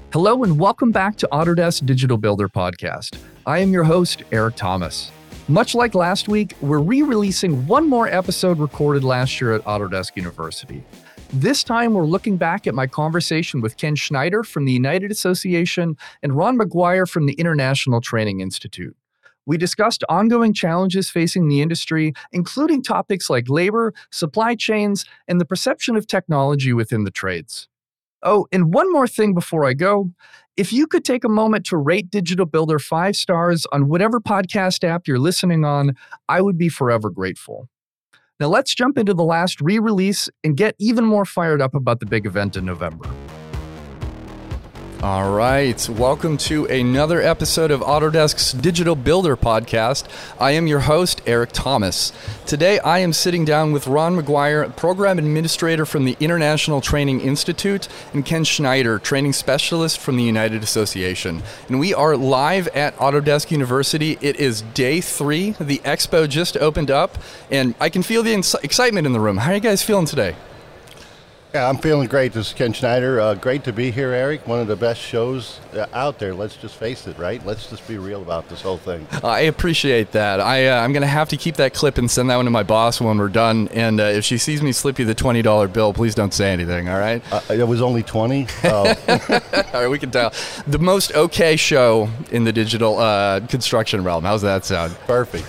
Hello and welcome back to Autodesk Digital Builder Podcast. I am your host, Eric Thomas. Much like last week, we're re-releasing one more episode recorded last year at Autodesk University. This time, we're looking back at my conversation with Ken Schneider from the United Association and Ron McGuire from the International Training Institute. We discussed ongoing challenges facing the industry, including topics like labor, supply chains, and the perception of technology within the trades. Oh, and one more thing before I go. If you could take a moment to rate Digital Builder 5 stars on whatever podcast app you're listening on, I would be forever grateful. Now let's jump into the last re-release and get even more fired up about the big event in November. All right, welcome to another episode of Autodesk's Digital Builder Podcast. I am your host, Eric Thomas. Today, I am sitting down with Ron McGuire, Program Administrator from the International Training Institute, and Ken Schneider, Training Specialist from the United Association. And we are live at Autodesk University. It is day 3. The expo just opened up, and I can feel the excitement in the room. How are you guys feeling today? Yeah, I'm feeling great. This is Ken Schneider. Great to be here, Eric. One of the best shows out there. Let's just face it, right? Let's just be real about this whole thing. I appreciate that. I'm going to have to keep that clip and send that one to my boss when we're done. And if she sees me slip you the $20 bill, please don't say anything, all right? It was only 20. All right, we can tell. The most okay show in the digital construction realm. How's that sound? Perfect.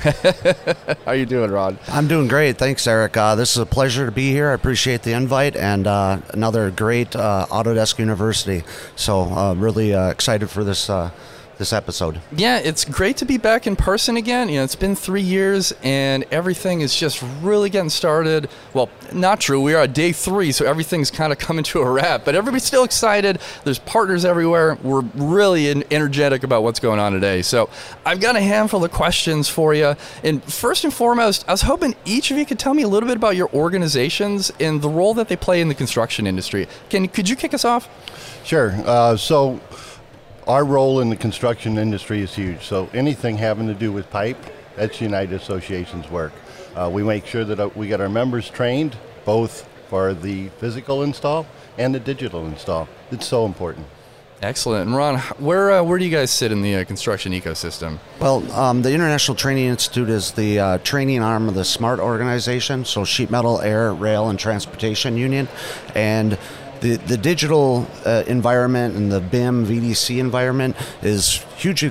How you doing, Ron? I'm doing great. Thanks, Eric. This is a pleasure to be here. I appreciate the invite and another great Autodesk University. So really excited for this episode. Yeah, it's great to be back in person again. You know, it's been 3 years and everything is just really getting started. Well, not true. We are at day 3, so everything's kind of coming to a wrap, but everybody's still excited. There's partners everywhere. We're really energetic about what's going on today. So I've got a handful of questions for you. And first and foremost, I was hoping each of you could tell me a little bit about your organizations and the role that they play in the construction industry. Could you kick us off? Sure. So our role in the construction industry is huge. So anything having to do with pipe, that's United Association's work. We make sure that we get our members trained, both for the physical install and the digital install. It's so important. Excellent. And Ron, where do you guys sit in the construction ecosystem? Well, the International Training Institute is the training arm of the SMART organization, so Sheet Metal, Air, Rail, and Transportation Union. And the digital environment and the BIM, VDC environment is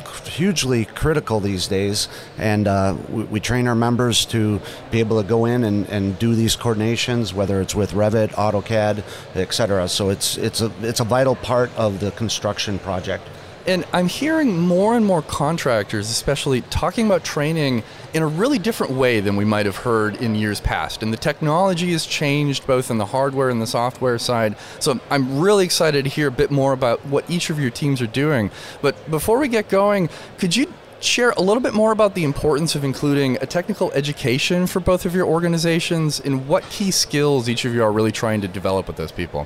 hugely critical these days, and we train our members to be able to go in and do these coordinations, whether it's with Revit, AutoCAD, etc. So it's a vital part of the construction project. And I'm hearing more and more contractors, especially, talking about training in a really different way than we might have heard in years past. And the technology has changed both on the hardware and the software side. So I'm really excited to hear a bit more about what each of your teams are doing. But before we get going, could you share a little bit more about the importance of including a technical education for both of your organizations and what key skills each of you are really trying to develop with those people?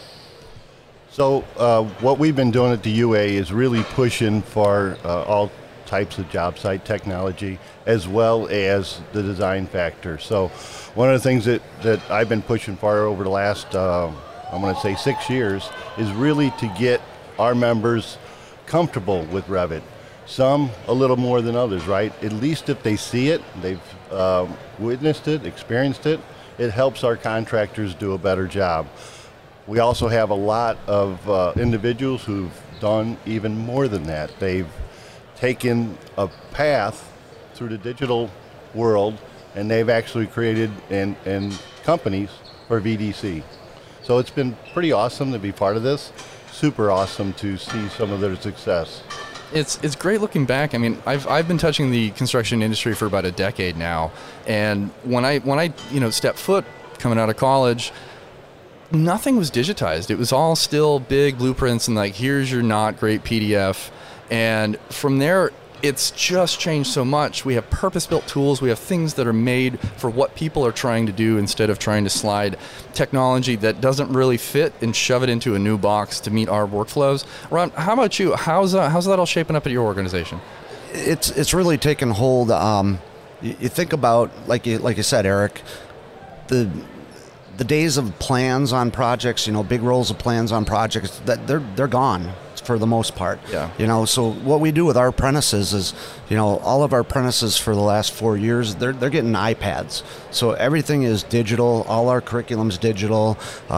So what we've been doing at the UA is really pushing for all types of job site technology as well as the design factor. So one of the things that I've been pushing for over the last, I'm going to say 6 years, is really to get our members comfortable with Revit. Some a little more than others, right? At least if they see it, they've witnessed it, experienced it, it helps our contractors do a better job. We also have a lot of individuals who've done even more than that. They've taken a path through the digital world and they've actually created and companies for VDC. So it's been pretty awesome to be part of this. Super awesome to see some of their success. It's great looking back. I mean, I've been touching the construction industry for about a decade now, and when I stepped foot coming out of college, nothing was digitized. It was all still big blueprints and like, here's your not great PDF. And from there, it's just changed so much. We have purpose-built tools. We have things that are made for what people are trying to do instead of trying to slide technology that doesn't really fit and shove it into a new box to meet our workflows. Ron, how about you? How's that all shaping up at your organization? It's really taken hold. You think about, like you said, Eric, the days of plans on projects, big rolls of plans on projects, that they're gone for the most part. Yeah. So what we do with our apprentices is, all of our apprentices for the last 4 years, they're getting iPads. So everything is digital. All our curriculum's digital.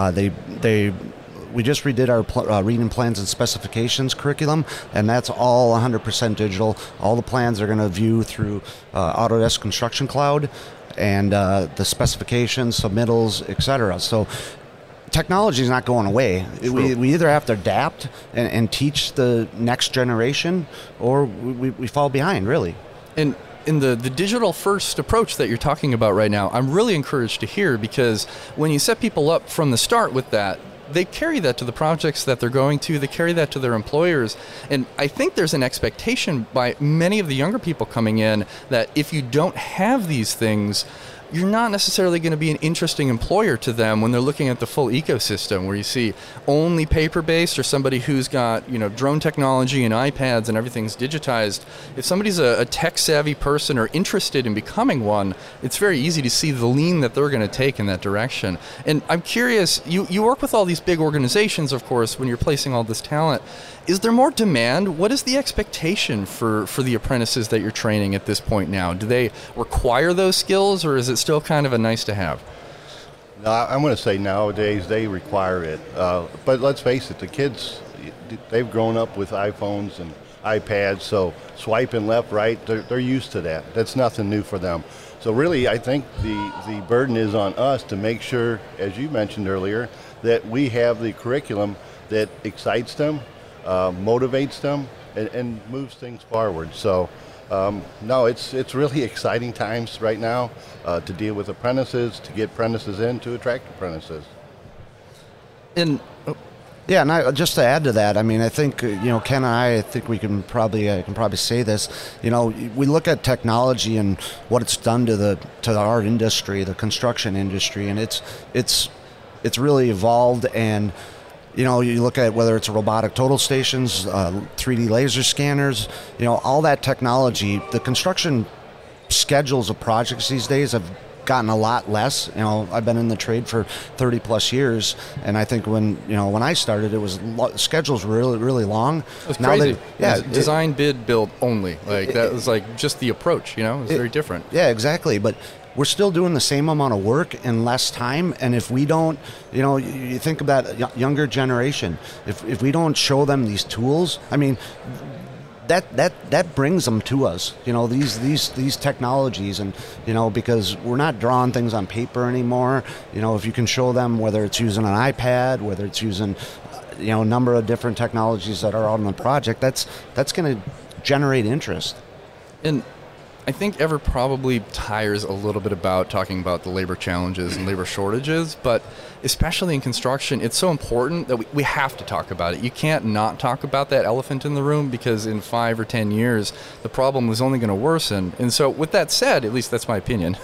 We just redid our reading plans and specifications curriculum, and that's all 100% digital. All the plans are going to view through Autodesk Construction Cloud, and the specifications, submittals, etc. So technology is not going away. We either have to adapt and teach the next generation, or we fall behind, really. And in the digital first approach that you're talking about right now, I'm really encouraged to hear, because when you set people up from the start with that, they carry that to the projects that they're going to, they carry that to their employers. And I think there's an expectation by many of the younger people coming in that if you don't have these things, you're not necessarily going to be an interesting employer to them when they're looking at the full ecosystem, where you see only paper-based or somebody who's got drone technology and iPads and everything's digitized. If somebody's a tech-savvy person or interested in becoming one, it's very easy to see the lean that they're going to take in that direction. And I'm curious, you work with all these big organizations, of course, when you're placing all this talent. Is there more demand? What is the expectation for the apprentices that you're training at this point now? Do they require those skills, or is it still kind of a nice to have? No, I'm going to say nowadays they require it. But let's face it, the kids, they've grown up with iPhones and iPads, so swiping left, right, they're used to that. That's nothing new for them. So really, I think the burden is on us to make sure, as you mentioned earlier, that we have the curriculum that excites them, motivates them, and moves things forward. So no, it's really exciting times right now to deal with apprentices, to get apprentices in, to attract apprentices. And yeah, and just to add to that, I mean, I think Ken and I think we can probably say this. We look at technology and what it's done to our industry, the construction industry, and it's really evolved. And you look at whether it's robotic total stations, 3D laser scanners, all that technology. The construction schedules of projects these days have gotten a lot less. I've been in the trade for 30 plus years, and I think when I started, it was schedules were really, really long. It was crazy. Design, bid, build only. That was just the approach. It was very different. Yeah, exactly. But we're still doing the same amount of work in less time, and if we don't, you think of that younger generation, if we don't show them these tools, I mean, that brings them to us, these technologies, and because we're not drawing things on paper anymore. If you can show them whether it's using an iPad, whether it's using a number of different technologies that are out on the project, that's going to generate interest. And I think Ever probably tires a little bit about talking about the labor challenges and labor shortages, but especially in construction, it's so important that we have to talk about it. You can't not talk about that elephant in the room, because in 5 or 10 years, the problem is only going to worsen. And so with that said, at least that's my opinion,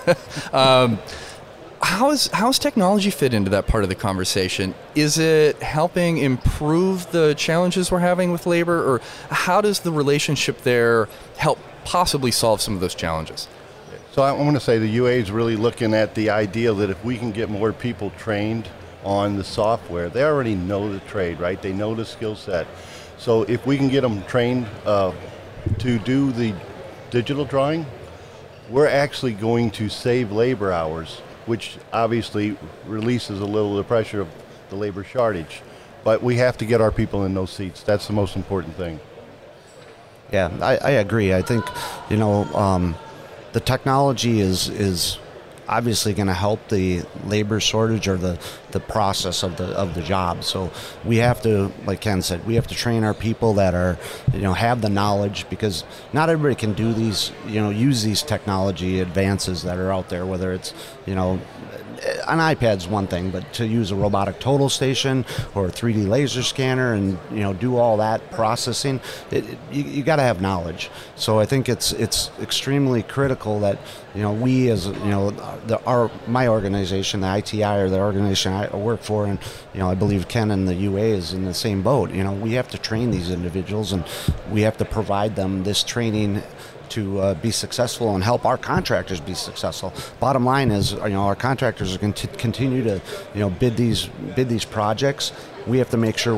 how's technology fit into that part of the conversation? Is it helping improve the challenges we're having with labor, or how does the relationship there help possibly solve some of those challenges? So I want to say the UA is really looking at the idea that if we can get more people trained on the software, they already know the trade, right? They know the skill set. So if we can get them trained to do the digital drawing, we're actually going to save labor hours, which obviously releases a little of the pressure of the labor shortage. But we have to get our people in those seats. That's the most important thing. Yeah, I agree. I think, the technology is obviously going to help the labor shortage or the process of the job. So we have to, like Ken said, we have to train our people that are, have the knowledge, because not everybody can do these, use these technology advances that are out there, whether it's, an iPad's one thing, but to use a robotic total station or a 3D laser scanner and do all that processing, you got to have knowledge. So I think it's extremely critical that we as my organization, the ITI, or the organization I work for, and I believe Ken and the UA is in the same boat. We have to train these individuals, and we have to provide them this training to be successful and help our contractors be successful. Bottom line is, our contractors are going to continue to, bid these projects. We have to make sure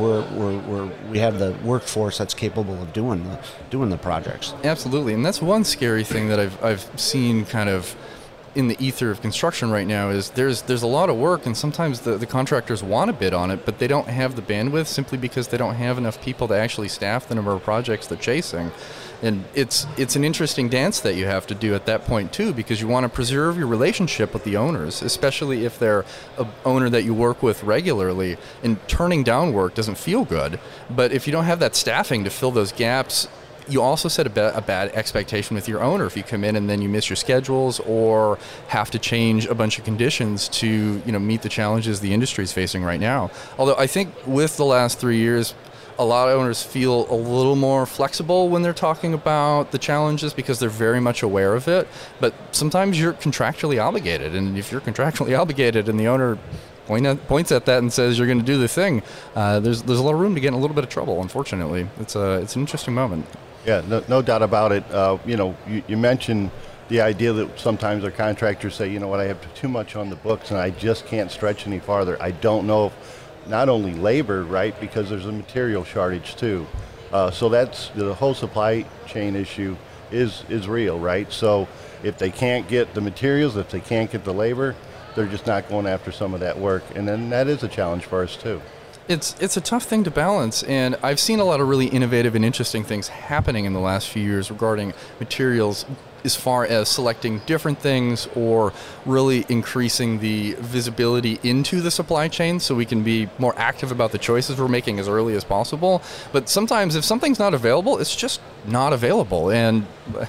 we have the workforce that's capable of doing the projects. Absolutely, and that's one scary thing that I've seen kind of in the ether of construction right now is there's a lot of work, and sometimes the contractors want to bid on it, but they don't have the bandwidth simply because they don't have enough people to actually staff the number of projects they're chasing. And it's an interesting dance that you have to do at that point too, because you want to preserve your relationship with the owners, especially if they're an owner that you work with regularly. And turning down work doesn't feel good, but if you don't have that staffing to fill those gaps, you also set a bad expectation with your owner if you come in and then you miss your schedules or have to change a bunch of conditions to meet the challenges the industry is facing right now. Although I think with the last 3 years, a lot of owners feel a little more flexible when they're talking about the challenges because they're very much aware of it. But sometimes you're contractually obligated, and if you're contractually obligated and the owner points at that and says you're going to do the thing, there's a lot of room to get in a little bit of trouble. Unfortunately, it's an interesting moment. Yeah, no doubt about it. You mentioned the idea that sometimes our contractors say, I have too much on the books and I just can't stretch any farther. I don't know if not only labor, right, because there's a material shortage too. So that's the whole supply chain issue is real, right? So if they can't get the materials, if they can't get the labor, they're just not going after some of that work. And then that is a challenge for us too. It's a tough thing to balance, and I've seen a lot of really innovative and interesting things happening in the last few years regarding materials as far as selecting different things or really increasing the visibility into the supply chain so we can be more active about the choices we're making as early as possible. But sometimes if something's not available, it's just not available, and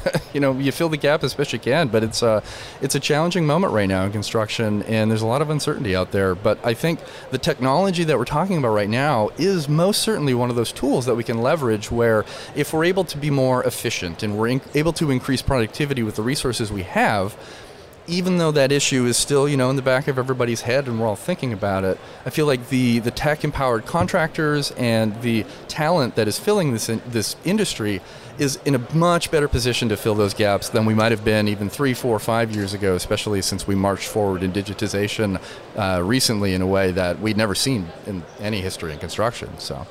you fill the gap as best you can, but it's a challenging moment right now in construction, and there's a lot of uncertainty out there. But I think the technology that we're talking about right now is most certainly one of those tools that we can leverage where if we're able to be more efficient and we're able to increase productivity with the resources we have, even though that issue is still, in the back of everybody's head and we're all thinking about it, I feel like the tech-empowered contractors and the talent that is filling this industry is in a much better position to fill those gaps than we might have been even 3, 4, 5 years ago, especially since we marched forward in digitization recently in a way that we'd never seen in any history in construction. So,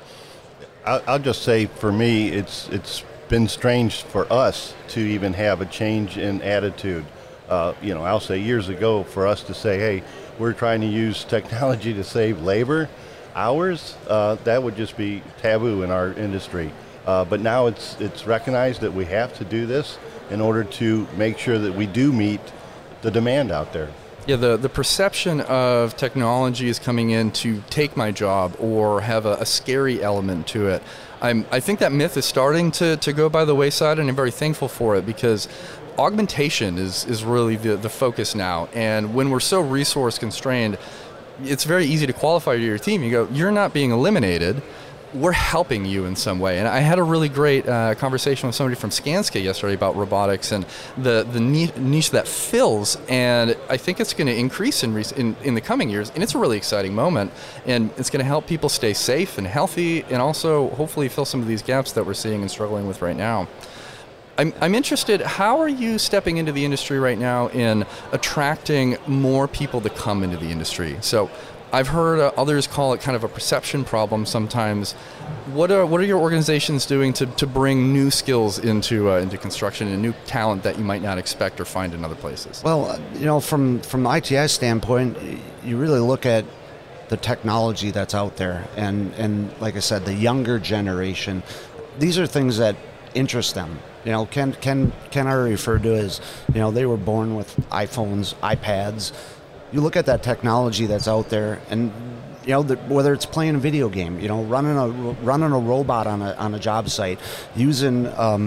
I'll just say, for me, it's been strange for us to even have a change in attitude. I'll say years ago for us to say, hey, we're trying to use technology to save labor hours, that would just be taboo in our industry. But now it's recognized that we have to do this in order to make sure that we do meet the demand out there. Yeah, the perception of technology is coming in to take my job or have a scary element to it. I think that myth is starting to go by the wayside, and I'm very thankful for it because augmentation is really the focus now. And when we're so resource constrained, it's very easy to qualify to your team. You go, you're not being eliminated. We're helping you in some way. And I had a really great conversation with somebody from Skanska yesterday about robotics and the niche that fills. And I think it's going to increase in the coming years. And it's a really exciting moment. And it's going to help people stay safe and healthy and also hopefully fill some of these gaps that we're seeing and struggling with right now. I'm interested, how are you stepping into the industry right now in attracting more people to come into the industry? So I've heard others call it kind of a perception problem sometimes. What are your organizations doing to bring new skills into construction and new talent that you might not expect or find in other places? Well, from the ITI standpoint, you really look at the technology that's out there, and like I said, the younger generation. These are things that interest them. Ken already referred to as, they were born with iPhones, iPads. You look at that technology that's out there, and whether it's playing a video game, running a robot on a job site, using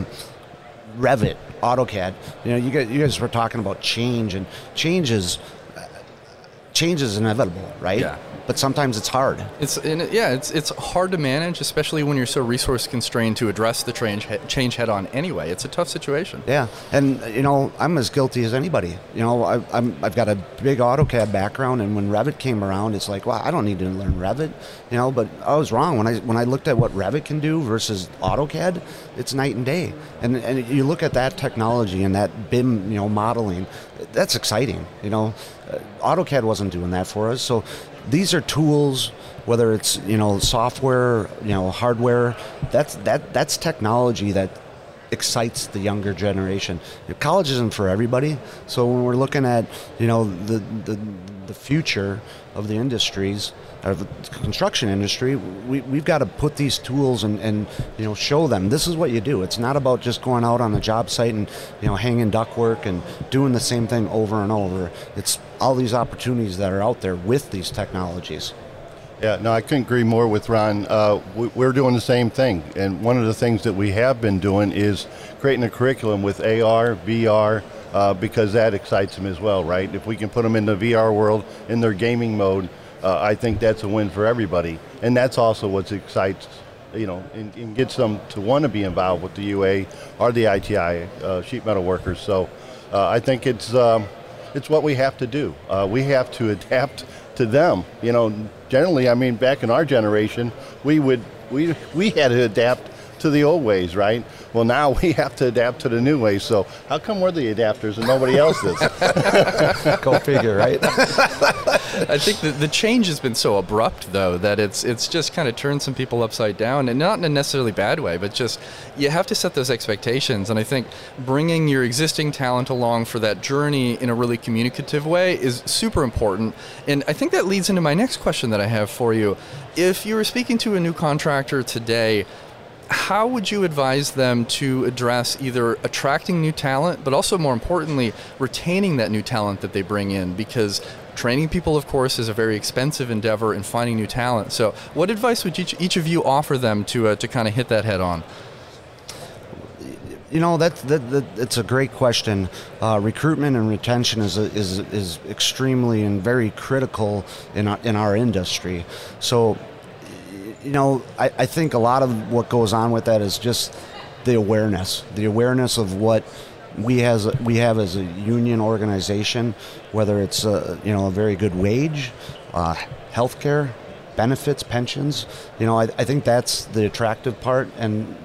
Revit, AutoCAD. You guys were talking about change, and change is change is inevitable, right? Yeah. But sometimes it's hard. It's hard to manage, especially when you're so resource constrained to address the change head on anyway. It's a tough situation. Yeah, and I'm as guilty as anybody. I've got a big AutoCAD background, and when Revit came around, it's like, well, I don't need to learn Revit, but I was wrong when I looked at what Revit can do versus AutoCAD. It's night and day. And you look at that technology and that BIM, modeling, that's exciting. AutoCAD wasn't doing that for us, so. These are tools, whether it's software, hardware. That's technology that excites the younger generation. College isn't for everybody, so when we're looking at the future of the industries, of the construction industry, we've got to put these tools and show them this is what you do. It's not about just going out on a job site and hanging ductwork and doing the same thing over and over. It's all these opportunities that are out there with these technologies. Yeah, no, I couldn't agree more with Ron. We're doing the same thing, and one of the things that we have been doing is creating a curriculum with AR, VR, because that excites them as well, right? If we can put them in the VR world, in their gaming mode, I think that's a win for everybody. And that's also what excites, and gets them to want to be involved with the UA or the ITI sheet metal workers. So I think it's what we have to do. We have to adapt to them. Generally, back in our generation, we had to adapt to the old ways, right? Well, now we have to adapt to the new ways. So how come we're the adapters and nobody else is? Go figure, right? I think the change has been so abrupt, though, that it's just kind of turned some people upside down, and not in a necessarily bad way, but just you have to set those expectations. And I think bringing your existing talent along for that journey in a really communicative way is super important. And I think that leads into my next question that I have for you. If you were speaking to a new contractor today, how would you advise them to address either attracting new talent, but also more importantly, retaining that new talent that they bring in? Because training people, of course, is a very expensive endeavor in finding new talent. So what advice would each of you offer them to kind of hit that head on? It's a great question. Recruitment and retention is extremely and very critical in our industry. So, I think a lot of what goes on with that is just the awareness of what we have as a union organization, whether it's a very good wage, healthcare, benefits, pensions. I think that's the attractive part. And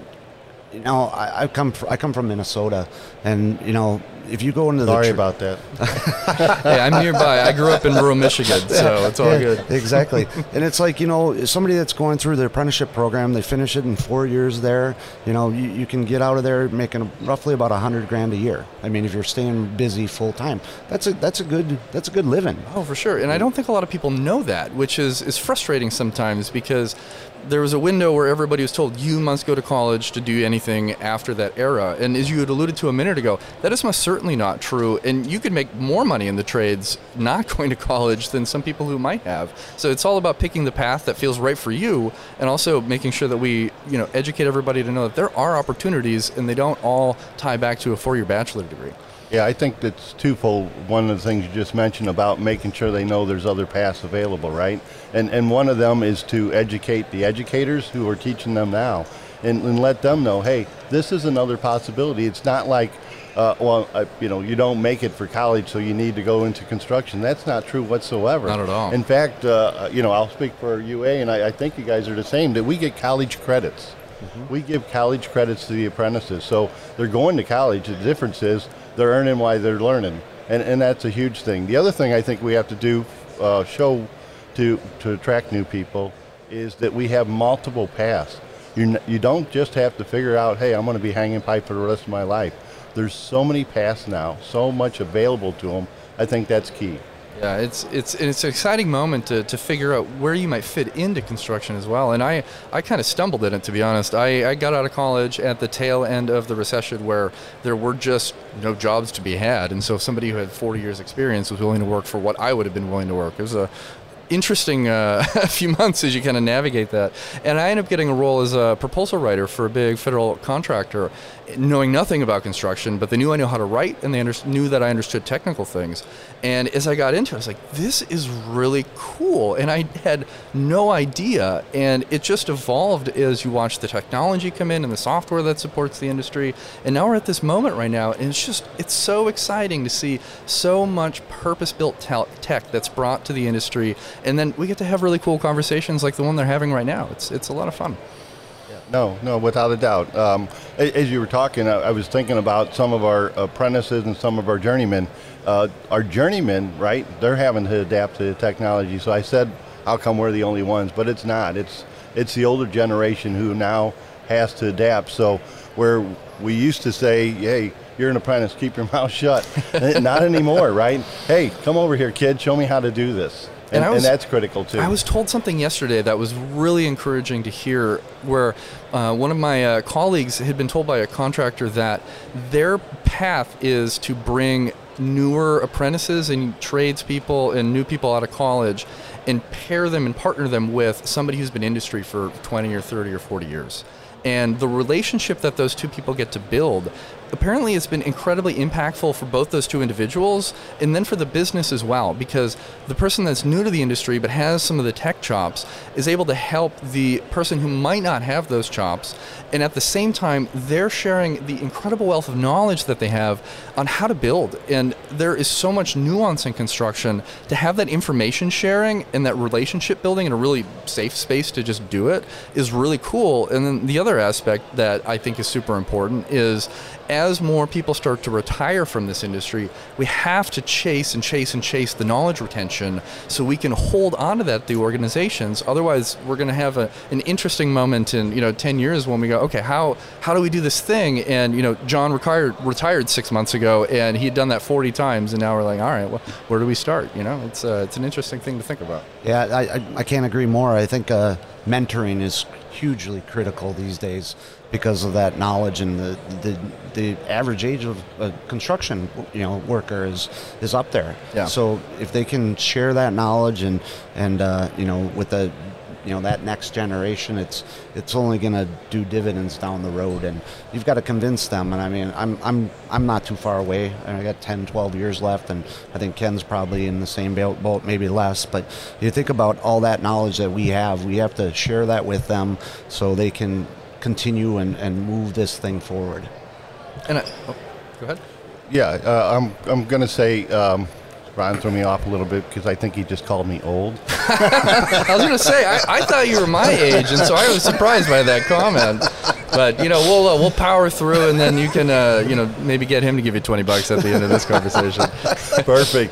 I come from Minnesota, and if you go into the sorry about that. Hey, I'm nearby. I grew up in rural Michigan, so it's all good. Exactly. And it's like somebody that's going through the apprenticeship program, they finish it in 4 years there. You can get out of there making roughly about $100,000 a year. If you're staying busy full time, that's a good living. Oh, for sure. And I don't think a lot of people know that, which is frustrating sometimes, because there was a window where everybody was told you must go to college to do anything after that era. And as you had alluded to a minute ago, that is most certainly not true. And you could make more money in the trades not going to college than some people who might have. So it's all about picking the path that feels right for you, and also making sure that we educate everybody to know that there are opportunities and they don't all tie back to a 4-year bachelor degree. Yeah, I think that's twofold. One of the things you just mentioned about making sure they know there's other paths available, right? And one of them is to educate the educators who are teaching them now, and let them know, hey, this is another possibility. It's not like, you don't make it for college, so you need to go into construction. That's not true whatsoever. Not at all. In fact, I'll speak for UA, and I think you guys are the same, that we get college credits. Mm-hmm. We give college credits to the apprentices. So they're going to college. The difference is they're earning while they're learning. And that's a huge thing. The other thing I think we have to do, show to attract new people, is that we have multiple paths. You don't just have to figure out, hey, I'm going to be hanging pipe for the rest of my life. There's so many paths now, so much available to them. I think that's key. Yeah, it's an exciting moment to figure out where you might fit into construction as well. And I kind of stumbled in it, to be honest. I got out of college at the tail end of the recession, where there were just no jobs to be had. And so if somebody who had 40 years experience was willing to work for what I would have been willing to work, it was a interesting few months as you kind of navigate that. And I ended up getting a role as a proposal writer for a big federal contractor, knowing nothing about construction, but they knew I knew how to write, and they knew that I understood technical things. And as I got into it, I was like, this is really cool. And I had no idea. And it just evolved as you watch the technology come in and the software that supports the industry. And now we're at this moment right now, and it's so exciting to see so much purpose-built tech that's brought to the industry. And then we get to have really cool conversations like the one they're having right now. It's a lot of fun. No, without a doubt. As you were talking, I was thinking about some of our apprentices and some of our journeymen. Our journeymen, right, they're having to adapt to the technology. So I said, how come we're the only ones? But it's not. It's the older generation who now has to adapt. So where we used to say, hey, you're an apprentice, keep your mouth shut. Not anymore, right? Hey, come over here, kid, show me how to do this. And that's critical too. I was told something yesterday that was really encouraging to hear, where one of my colleagues had been told by a contractor that their path is to bring newer apprentices and tradespeople and new people out of college and pair them and partner them with somebody who's been in industry for 20 or 30 or 40 years. And the relationship that those two people get to build, apparently it's been incredibly impactful for both those two individuals and then for the business as well, because the person that's new to the industry but has some of the tech chops is able to help the person who might not have those chops, and at the same time they're sharing the incredible wealth of knowledge that they have on how to build. And there is so much nuance in construction. To have that information sharing and that relationship building in a really safe space to just do it is really cool. And then the other aspect that I think is super important is, as more people start to retire from this industry, we have to chase the knowledge retention so we can hold on to that, the organizations. Otherwise, we're going to have an interesting moment in 10 years when we go, okay, how do we do this thing? And John retired 6 months ago, and he had done that 40 times, and now we're like, all right, well, where do we start? It's an interesting thing to think about. Yeah, I can't agree more. I think mentoring is hugely critical these days because of that knowledge, and the average age of a construction worker is up there. Yeah. So if they can share that knowledge and with the that next generation, it's only going to do dividends down the road, and you've got to convince them. And I mean, I'm not too far away, and I got 10, 12 years left, and I think Ken's probably in the same boat, maybe less. But you think about all that knowledge that we have to share that with them so they can continue and move this thing forward. And go ahead. Yeah, I'm going to say Ron threw me off a little bit because I think he just called me old. I was going to say, I thought you were my age, and so I was surprised by that comment. But we'll power through, and then you can maybe get him to give you $20 at the end of this conversation. Perfect.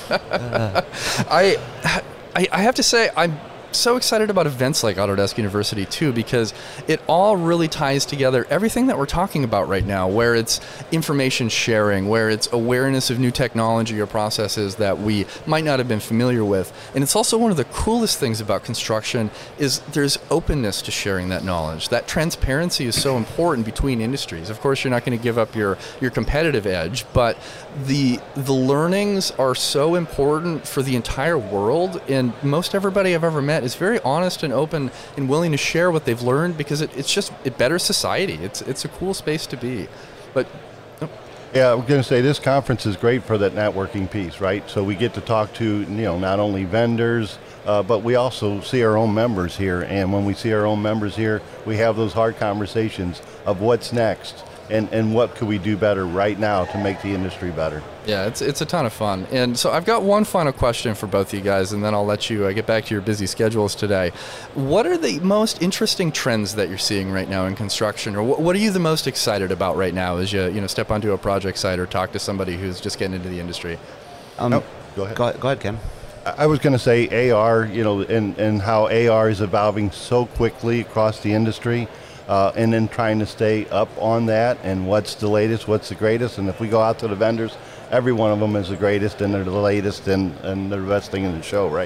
I have to say, I'm so excited about events like Autodesk University too, because it all really ties together everything that we're talking about right now, where it's information sharing, where it's awareness of new technology or processes that we might not have been familiar with. And it's also one of the coolest things about construction is there's openness to sharing that knowledge. That transparency is so important between industries. Of course, you're not going to give up your competitive edge, but the learnings are so important for the entire world, and most everybody I've ever met is very honest and open and willing to share what they've learned, because it betters society. It's a cool space to be. But yeah, I'm going to say this conference is great for that networking piece, right? So we get to talk to not only vendors, but we also see our own members here. And when we see our own members here, we have those hard conversations of what's next. And what could we do better right now to make the industry better? Yeah, it's a ton of fun. And so I've got one final question for both of you guys, and then I'll let you get back to your busy schedules today. What are the most interesting trends that you're seeing right now in construction, or what are you the most excited about right now as you step onto a project site or talk to somebody who's just getting into the industry? Go ahead. Go ahead, Ken. I was going to say AR, and how AR is evolving so quickly across the industry. And then trying to stay up on that and what's the latest, what's the greatest. And if we go out to the vendors, every one of them is the greatest and they're the latest and they're the best thing in the show, right?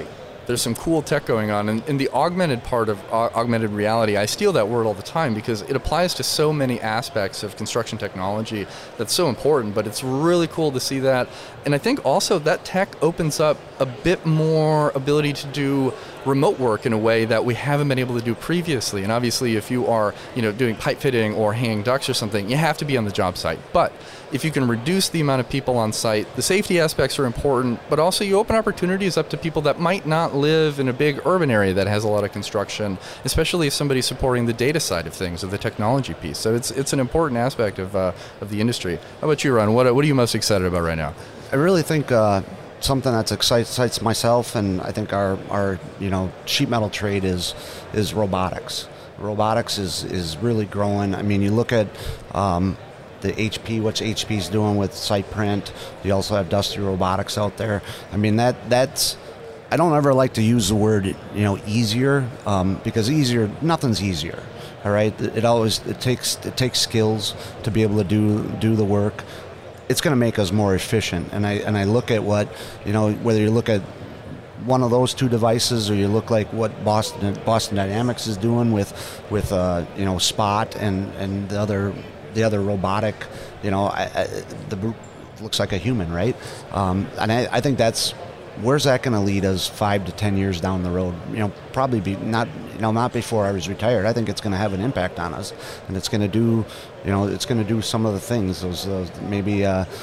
there's some cool tech going on. And in the augmented part of augmented reality, I steal that word all the time because it applies to so many aspects of construction technology that's so important, but it's really cool to see that. And I think also that tech opens up a bit more ability to do remote work in a way that we haven't been able to do previously. And obviously if you are doing pipe fitting or hanging ducts or something, you have to be on the job site. But if you can reduce the amount of people on site, the safety aspects are important, but also you open opportunities up to people that might not live in a big urban area that has a lot of construction, especially if somebody's supporting the data side of things or the technology piece. So it's an important aspect of the industry. How about you, Ron? What are you most excited about right now? I really think something that excites myself, and I think our sheet metal trade is robotics. Robotics is really growing. I mean, you look at the HP, what HP's doing with SitePrint. You also have Dusty Robotics out there. I mean, that's. I don't ever like to use the word easier because nothing's easier. All right, it takes skills to be able to do the work. It's going to make us more efficient. And I look at what whether you look at one of those two devices or you look like what Boston Dynamics is doing with Spot and the other robotic, looks like a human, right? And I think where's that going to lead us 5 to 10 years down the road? Probably not before I was retired. I think it's going to have an impact on us, and it's going to do some of the things, those maybe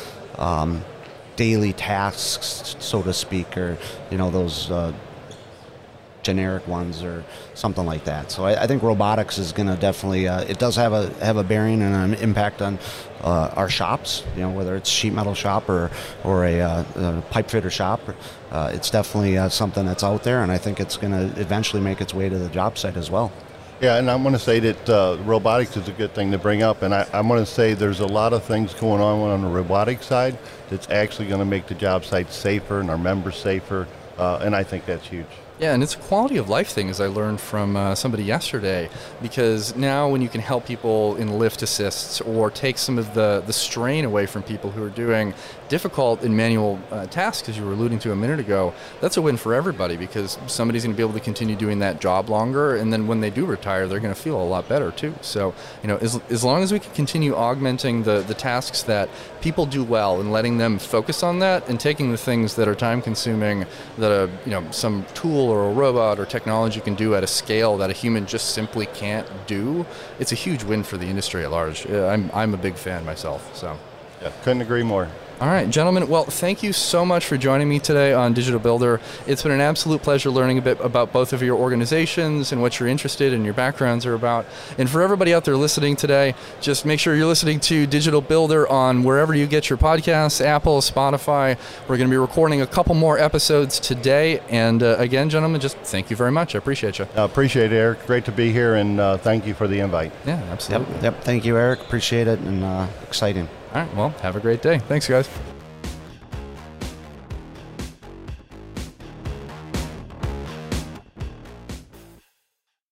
daily tasks, so to speak, or those generic ones or something like that. So I think robotics is going to definitely it does have a bearing and an impact on our shops, whether it's sheet metal shop or a pipe fitter shop. It's definitely something that's out there, and I think it's going to eventually make its way to the job site as well. Yeah, and I'm going to say that robotics is a good thing to bring up, and I'm going to say there's a lot of things going on the robotics side that's actually going to make the job site safer and our members safer, and I think that's huge. Yeah, and it's a quality of life thing, as I learned from somebody yesterday, because now when you can help people in lift assists or take some of the strain away from people who are doing difficult and manual tasks, as you were alluding to a minute ago, that's a win for everybody because somebody's going to be able to continue doing that job longer, and then when they do retire, they're going to feel a lot better too. So, as long as we can continue augmenting the tasks that people do well and letting them focus on that and taking the things that are time consuming that some tool or a robot or technology can do at a scale that a human just simply can't do, it's a huge win for the industry at large. I'm a big fan myself. So, yeah, couldn't agree more. All right, gentlemen. Well, thank you so much for joining me today on Digital Builder. It's been an absolute pleasure learning a bit about both of your organizations and what you're interested in, your backgrounds are about. And for everybody out there listening today, just make sure you're listening to Digital Builder on wherever you get your podcasts, Apple, Spotify. We're going to be recording a couple more episodes today. And again, gentlemen, just thank you very much. I appreciate you. I appreciate it, Eric. Great to be here, and thank you for the invite. Yeah, absolutely. Yep. Thank you, Eric. Appreciate it, and exciting. All right, well, have a great day. Thanks, guys.